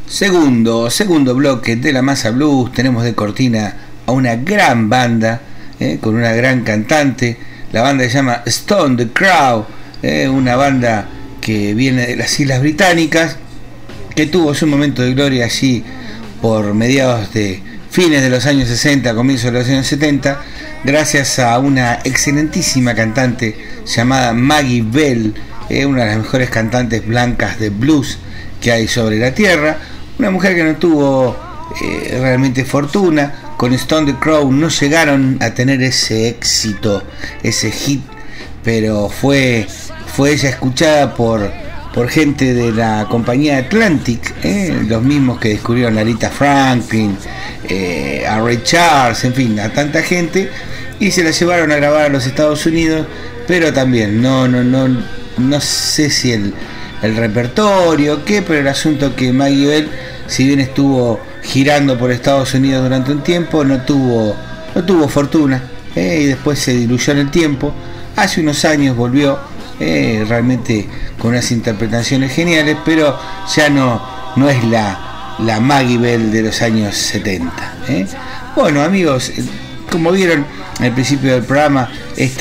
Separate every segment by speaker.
Speaker 1: Segundo bloque de La Masa Blues. Tenemos de cortina a una gran banda, con una gran cantante. La banda se llama Stone the Crow, una banda que viene de las Islas Británicas, que tuvo su momento de gloria allí por mediados de fines de los años 60, comienzos de los años 70, gracias a una excelentísima cantante llamada Maggie Bell, una de las mejores cantantes blancas de blues que hay sobre la tierra. Una mujer que no tuvo realmente fortuna. Con Stone the Crow no llegaron a tener ese éxito, ese hit, pero fue ella escuchada por gente de la compañía Atlantic, los mismos que descubrieron a Aretha Franklin, a Ray Charles, en fin, a tanta gente, y se la llevaron a grabar a los Estados Unidos, pero también no sé si el repertorio o qué, pero el asunto que Maggie Bell, si bien estuvo girando por Estados Unidos durante un tiempo, no tuvo fortuna, y después se diluyó en el tiempo. Hace unos años volvió, realmente con unas interpretaciones geniales, pero ya no es la Maggie Bell de los años 70. Bueno, amigos, como vieron al principio del programa,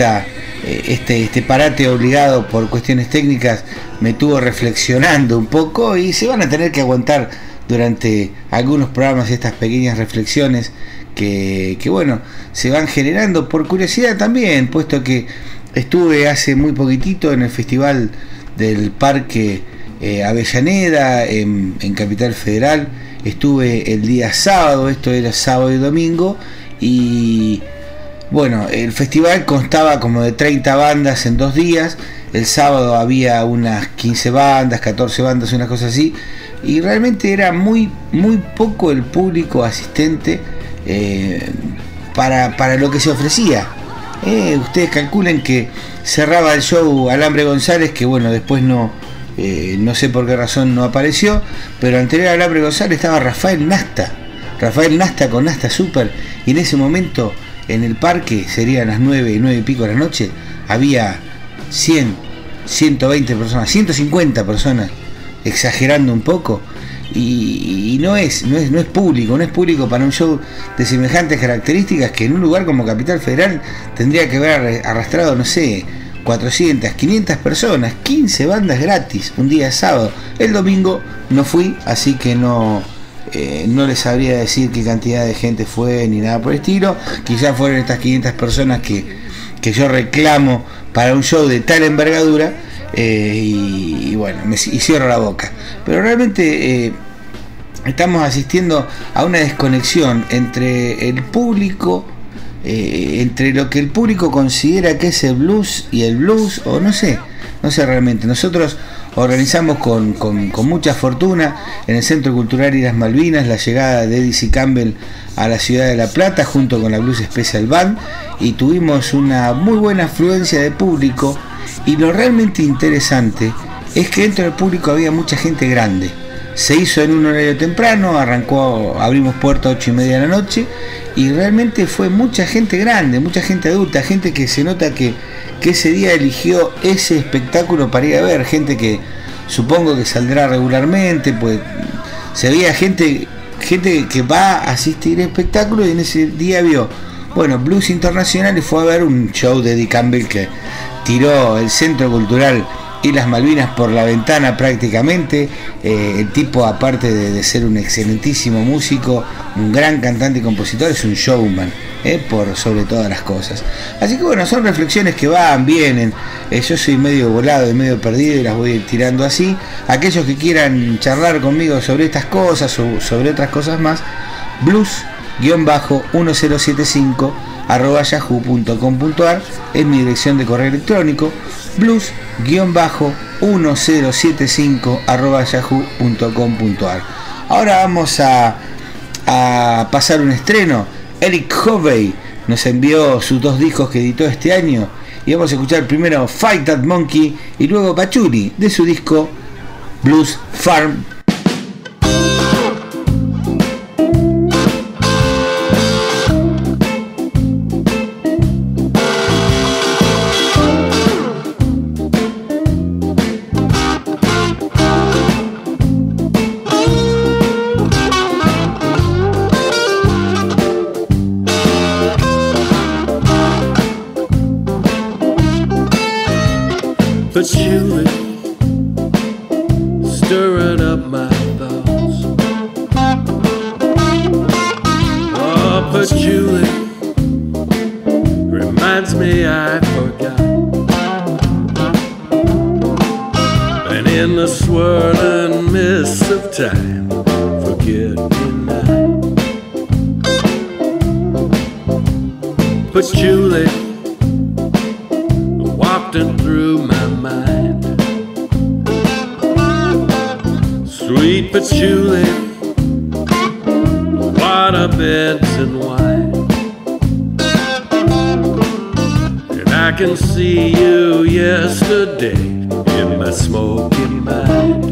Speaker 1: este parate obligado por cuestiones técnicas me tuvo reflexionando un poco, y se van a tener que aguantar durante algunos programas estas pequeñas reflexiones que bueno, se van generando por curiosidad también, puesto que estuve hace muy poquitito en el festival del Parque Avellaneda en Capital Federal. Estuve el día sábado, esto era sábado y domingo, y bueno, el festival constaba como de 30 bandas en 2 días. El sábado había unas 15 bandas, 14 bandas, una cosa así, y realmente era muy poco el público asistente para lo que se ofrecía. Ustedes calculen que cerraba el show Alambre González, que bueno, después no sé por qué razón no apareció, pero anterior a Alambre González estaba Rafael Nasta con Nasta Super, y en ese momento en el parque, serían las 9 y pico de la noche, había 100, 120 personas, 150 personas, exagerando un poco, y no es público para un show de semejantes características, que en un lugar como Capital Federal tendría que haber arrastrado, no sé, 400, 500 personas, 15 bandas gratis un día sábado. El domingo no fui, así que no les sabría decir qué cantidad de gente fue ni nada por el estilo. Quizás fueron estas 500 personas que yo reclamo para un show de tal envergadura, y bueno, y cierro la boca. Pero realmente estamos asistiendo a una desconexión entre el público, entre lo que el público considera que es el blues y el blues, o no sé realmente. Nosotros organizamos con mucha fortuna en el Centro Cultural Islas Malvinas la llegada de Eddie C. Campbell a la ciudad de La Plata junto con la Blues Special Band, y tuvimos una muy buena afluencia de público, y lo realmente interesante es que dentro del público había mucha gente grande. Se hizo en un horario temprano, abrimos puerta a 8:30 de la noche, y realmente fue mucha gente grande, mucha gente adulta, gente que se nota que ese día eligió ese espectáculo para ir a ver, gente que supongo que saldrá regularmente, pues se veía gente que va a asistir al espectáculo, y en ese día vio, bueno, Blues Internacional, y fue a ver un show de Eddie Campbell que tiró el Centro Cultural Islas Malvinas por la ventana prácticamente. El tipo, aparte de ser un excelentísimo músico, un gran cantante y compositor, es un showman, por sobre todas las cosas. Así que bueno, son reflexiones que van, vienen. Yo soy medio volado y medio perdido, y las voy a ir tirando así. Aquellos que quieran charlar conmigo sobre estas cosas o sobre otras cosas más, blues-1075 @yahoo.com.ar es mi dirección de correo electrónico. blues-1075 @yahoo.com.ar. Ahora vamos a pasar un estreno. Eric Hovey nos envió sus 2 discos que editó este año, y vamos a escuchar primero Fight That Monkey y luego Patchouli de su disco Blues Farm.
Speaker 2: patchouli, stirring up my thoughts. Oh, patchouli reminds me I forgot. And in the swirling mist of time, forget me not. Patchouli wafting through my mind. Sweet patchouli, water beds and wine. And I can see you yesterday in my smoky mind.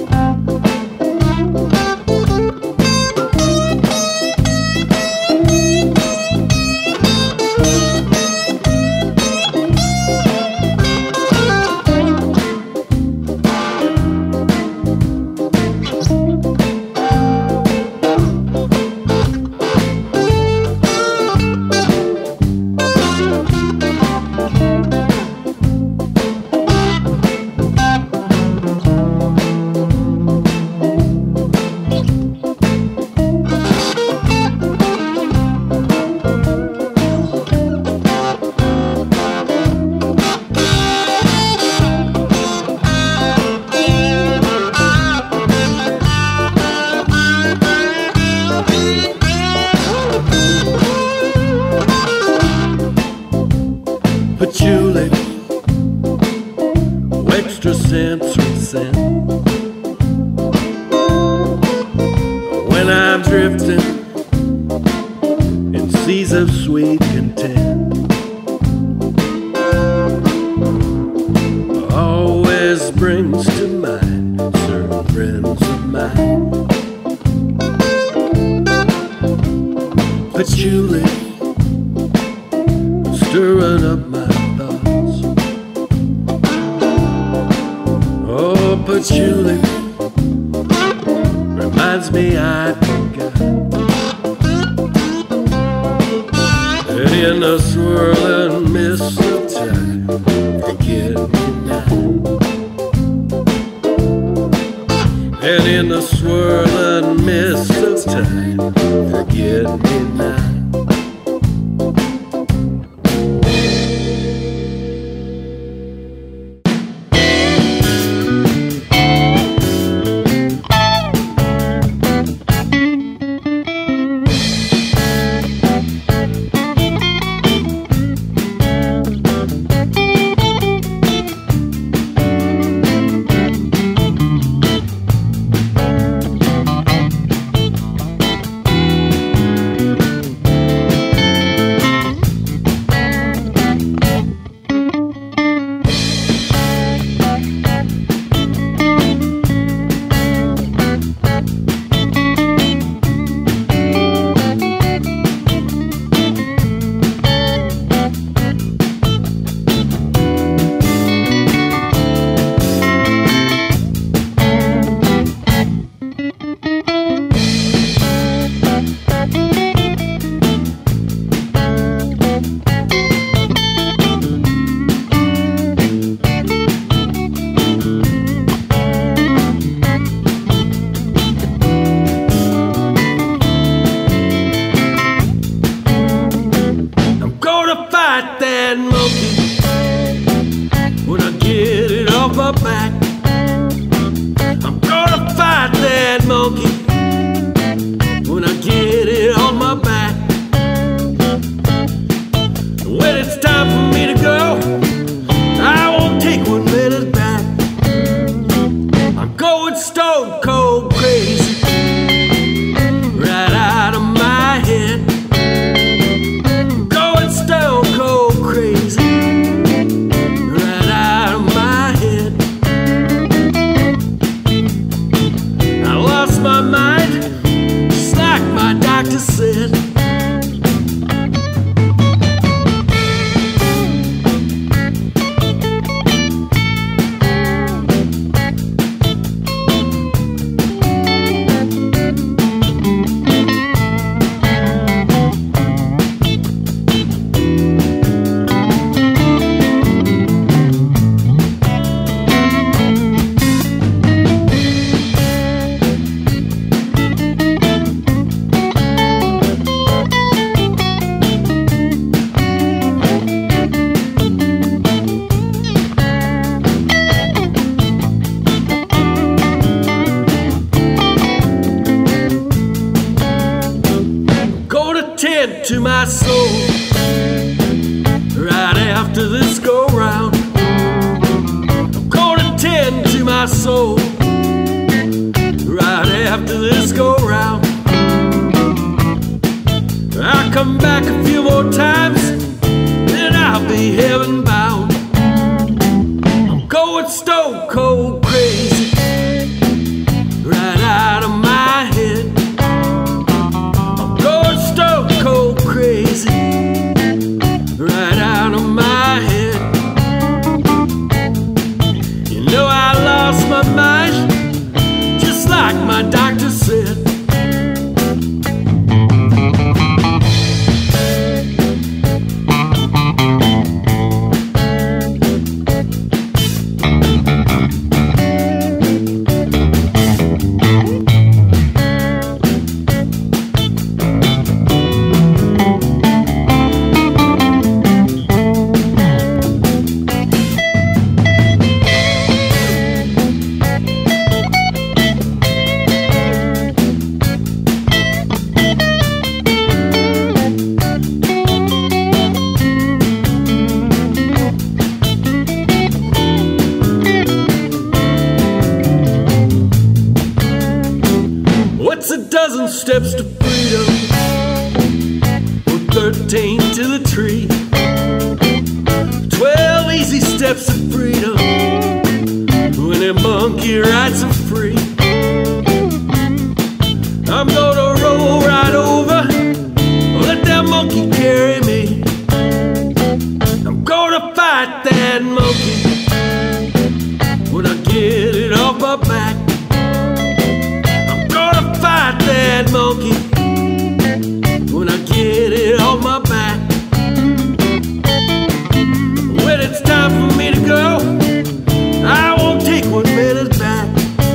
Speaker 2: Patchouli, extra sensory scent. When I'm drifting in seas of sweet content, always brings to mind certain friends of mine. Patchouli, stirring up my thoughts. Oh, patchouli reminds me I forgot. And in the swirling mist of time, forget me not. And in the swirling mist of time, forget me not. my soul right after this go round. I'm gonna tend to my soul right after this go round. I'll come back a few more times, then I'll be heaven bound. I'm going stone cold crazy right out of my head. I'm going stone cold crazy right out of my head. You know I lost my mind, just like my doctor said. Steps to freedom, or 13 to the tree. 12 easy steps to freedom, when a monkey rides them free. I'm gonna roll right over, let that monkey carry me. I'm gonna fight that monkey when I get it off my back. That monkey when I get it on my back. When it's time for me to go, I won't take 1 minute back.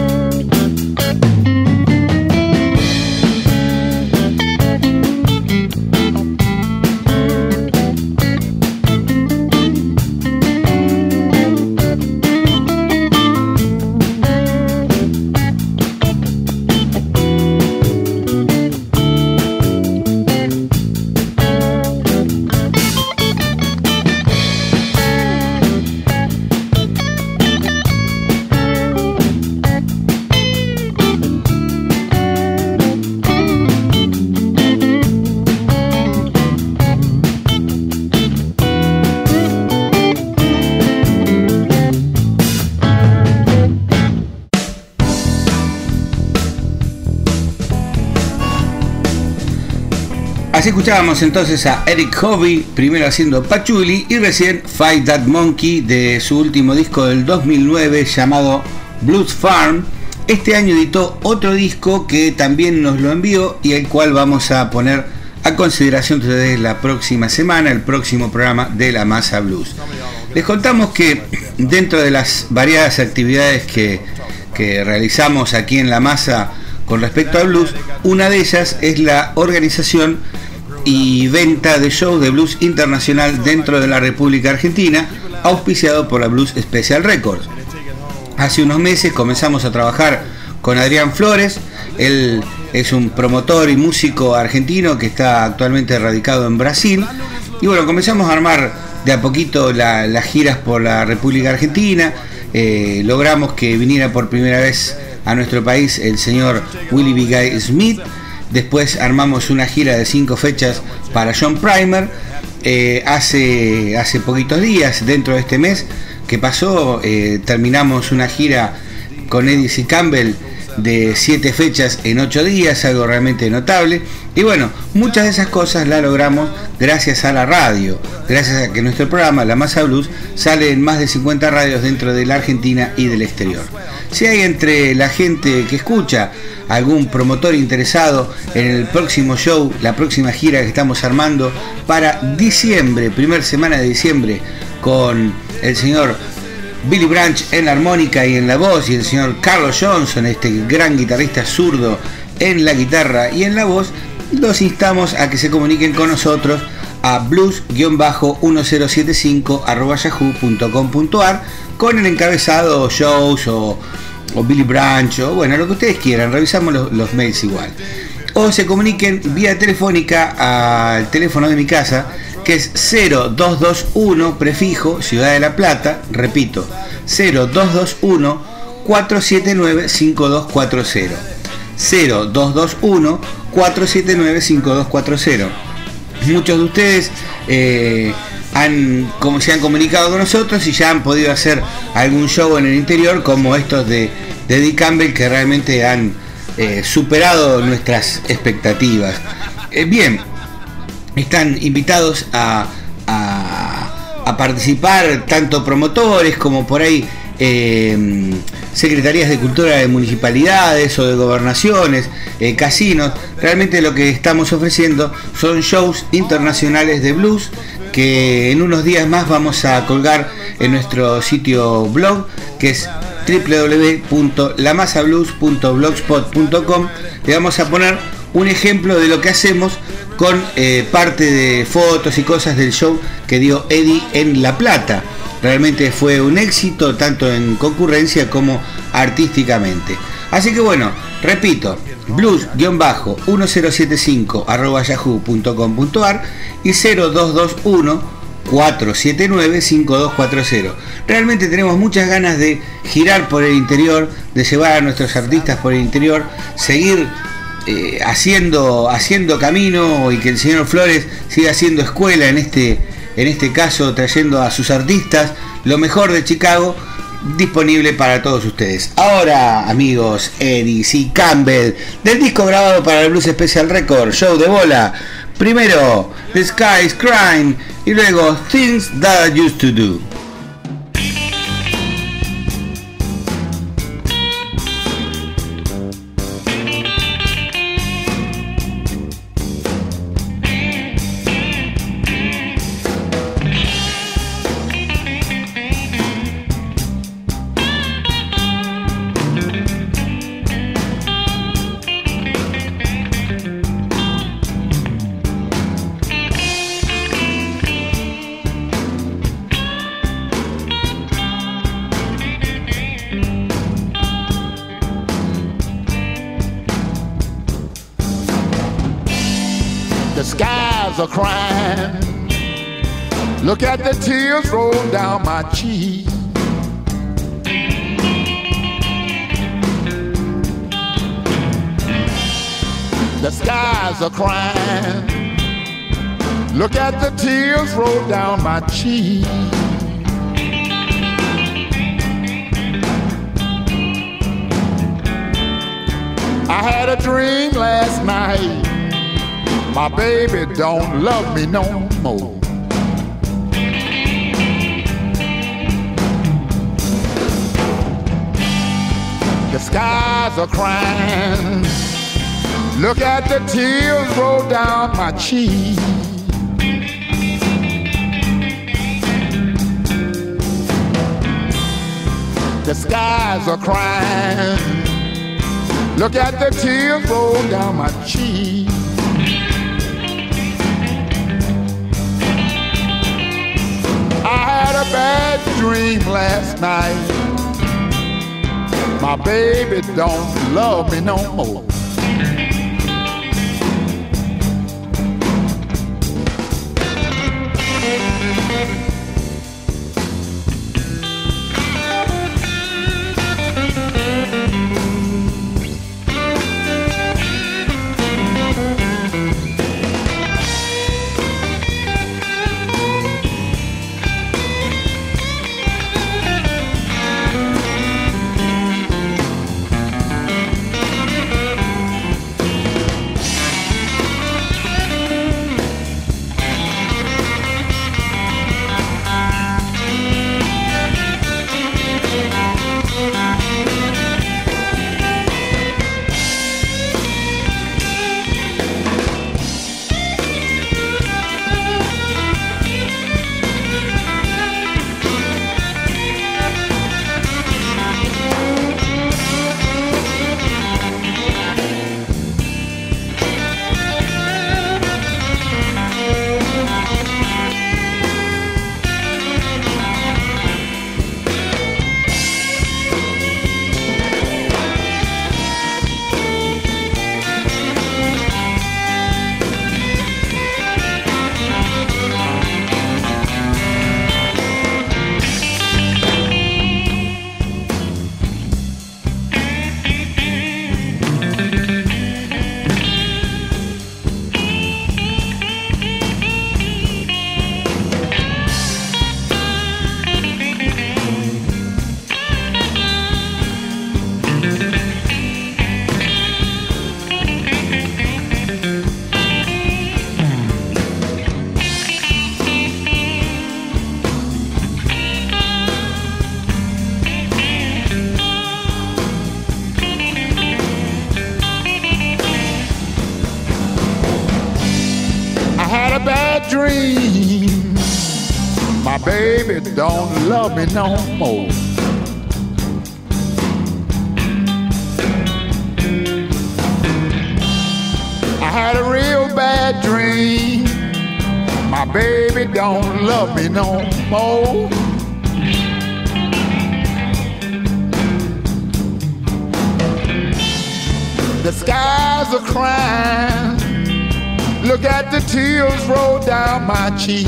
Speaker 1: Así escuchábamos entonces a Eric Hobby, primero haciendo Patchouli y recién Fight That Monkey de su último disco del 2009 llamado Blues Farm. Este año editó otro disco que también nos lo envió y el cual vamos a poner a consideración de ustedes la próxima semana, el próximo programa de La Masa Blues. Les contamos que dentro de las variadas actividades que realizamos aquí en La Masa con respecto al blues, una de ellas es la organización y venta de shows de blues internacional dentro de la República Argentina, auspiciado por la Blues Special Records. Hace unos meses comenzamos a trabajar con Adrián Flores. Él es un promotor y músico argentino que está actualmente radicado en Brasil, y bueno, comenzamos a armar de a poquito las giras por la República Argentina. Logramos que viniera por primera vez a nuestro país el señor Willie B. Guy Smith. Después armamos una gira de 5 fechas para John Primer. Hace poquitos días, dentro de este mes que pasó, terminamos una gira con Eddie C. Campbell de 7 fechas en 8 días, algo realmente notable. Y bueno, muchas de esas cosas las logramos gracias a la radio, gracias a que nuestro programa La Masa Blues sale en más de 50 radios dentro de la Argentina y del exterior. Si hay entre la gente que escucha algún promotor interesado en el próximo show, la próxima gira que estamos armando para diciembre, primera semana de diciembre, con el señor Billy Branch en la armónica y en la voz, y el señor Carlos Johnson, este gran guitarrista zurdo, en la guitarra y en la voz, los instamos a que se comuniquen con nosotros a blues-1075@yahoo.com.ar con el encabezado shows o Billy Branch, o bueno, lo que ustedes quieran. Revisamos los mails igual. o se comuniquen vía telefónica al teléfono de mi casa, que es 0221 prefijo Ciudad de la Plata, repito, 0221 479 5240, 0221 479 5240. Muchos de ustedes se han comunicado con nosotros y ya han podido hacer algún show en el interior, como estos de Eddie Campbell, que realmente han superado nuestras expectativas. Bien, están invitados a participar tanto promotores como por ahí secretarías de cultura de municipalidades o de gobernaciones, casinos. Realmente lo que estamos ofreciendo son shows internacionales de blues, que en unos días más vamos a colgar en nuestro sitio blog, que es www.lamasablues.blogspot.com. Le vamos a poner un ejemplo de lo que hacemos con parte de fotos y cosas del show que dio Eddie en La Plata. Realmente fue un éxito tanto en concurrencia como artísticamente. Así que bueno, repito, blues-1075@yahoo.com.ar y 0221 479-5240. Realmente tenemos muchas ganas de girar por el interior, de llevar a nuestros artistas por el interior, seguir haciendo camino, y que el señor Flores siga haciendo escuela en este caso, trayendo a sus artistas lo mejor de Chicago, disponible para todos ustedes. Ahora, amigos, Eddie C. Campbell, del disco grabado para el Blues Special Record, Show de Bola. Primero, The Sky is Crying, y luego Things That I Used to Do.
Speaker 3: Are crying. Look at the tears roll down my cheek. The skies are crying. Look at the tears roll down my cheek. I had a dream last night. My baby don't love me no more. The skies are crying. Look at the tears roll down my cheek. The skies are crying. Look at the tears roll down my cheek. I had a bad dream last night. My baby don't love me no more. baby don't love me no more. I had a real bad dream. My baby don't love me no more. The skies are crying. Look at the tears roll down my cheek.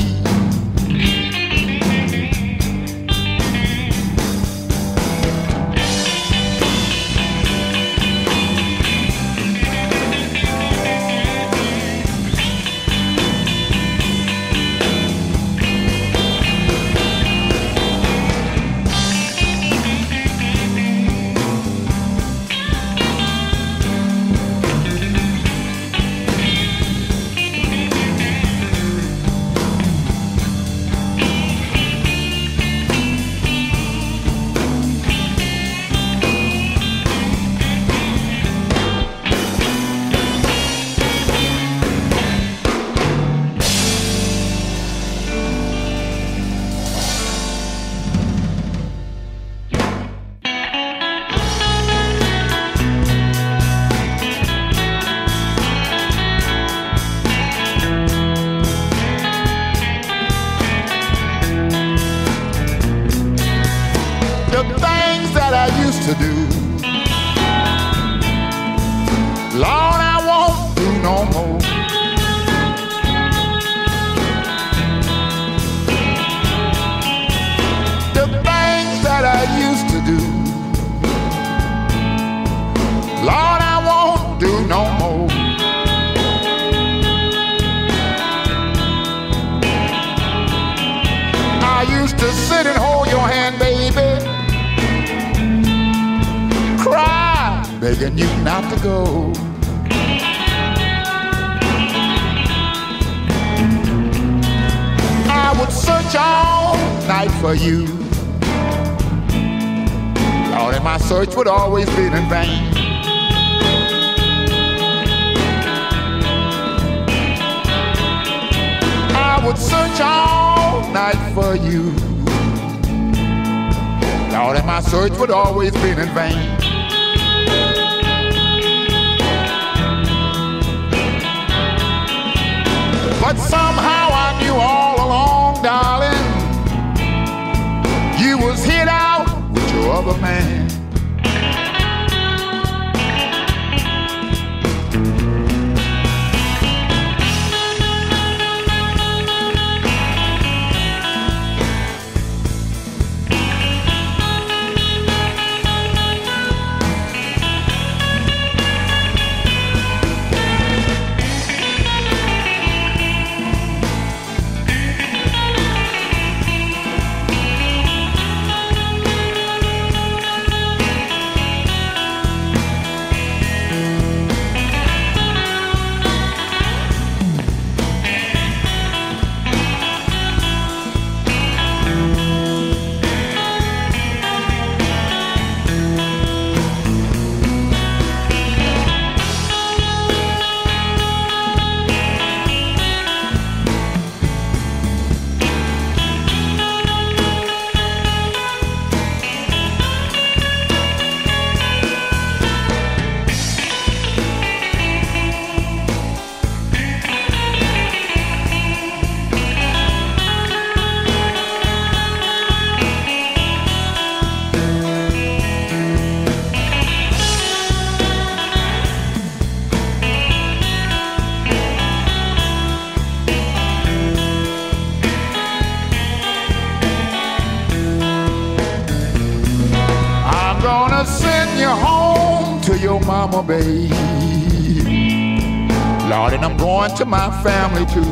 Speaker 3: To do, Lord, I won't do no more. The things that I used to do, Lord, I won't do no more. I used to sit and hold your hand, baby, cry, begging you not to go. I would search all night for you, Lord, and my search would always be in vain. I would search all night for you, Lord, and my search would always be in vain. But somehow I knew all along, darling, you was hid out with your other man. Send you home to your mama, babe, Lord, and I'm going to my family too.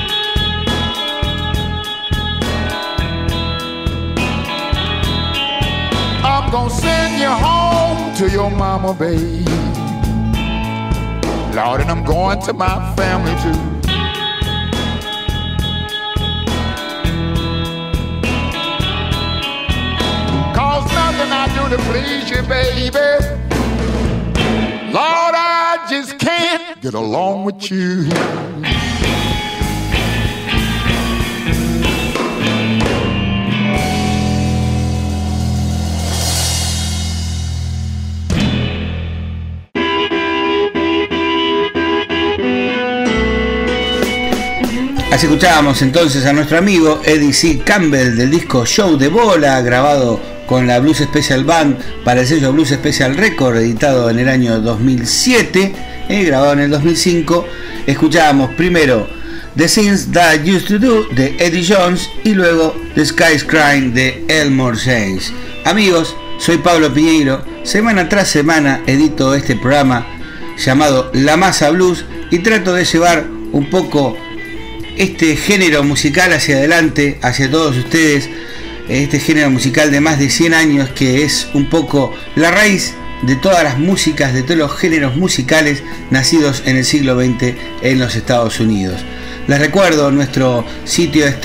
Speaker 3: I'm gonna send you home to your mama, babe, Lord, and I'm going to my family too. I do to please you, baby, Lord, I just can't get along with you.
Speaker 1: Así escuchábamos entonces a nuestro amigo Eddie C. Campbell del disco Show de Bola, grabado con la Blues Special Band para el sello Blues Special Record, editado en el año 2007, grabado en el 2005. Escuchábamos primero The Things That I Used to Do de Eddie Jones y luego The Sky's Crying de Elmore James. Amigos, soy Pablo Piñeiro. Semana tras semana edito este programa llamado La Masa Blues y trato de llevar un poco este género musical hacia adelante, hacia todos ustedes, este género musical de más de 100 años que es un poco la raíz de todas las músicas, de todos los géneros musicales nacidos en el siglo XX en los Estados Unidos. Les recuerdo, nuestro sitio es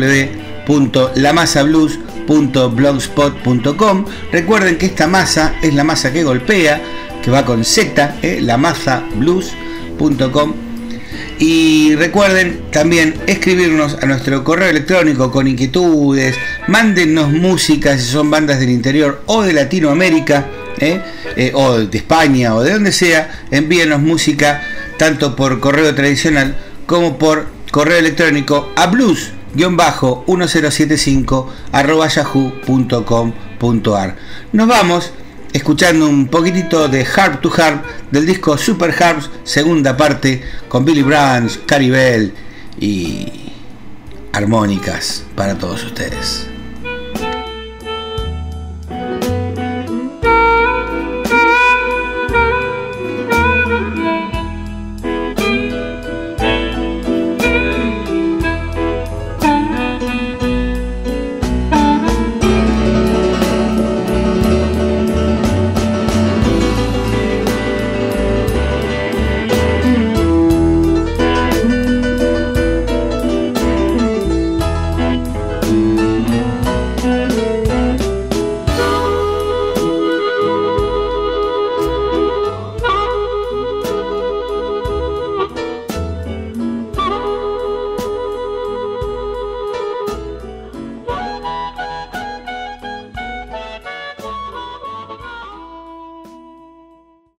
Speaker 1: www.lamasablues.blogspot.com. Recuerden que esta masa es la masa que golpea, que va con Z, lamasablues.com. Y recuerden también escribirnos a nuestro correo electrónico con inquietudes, mándennos música si son bandas del interior o de Latinoamérica, o de España o de donde sea, envíenos música tanto por correo tradicional como por correo electrónico a blues-1075@yahoo.com.ar. Nos vamos escuchando un poquitito de Harp to Harp del disco Super Harps, segunda parte, con Billy Branch, Carrie Bell y armónicas para todos ustedes.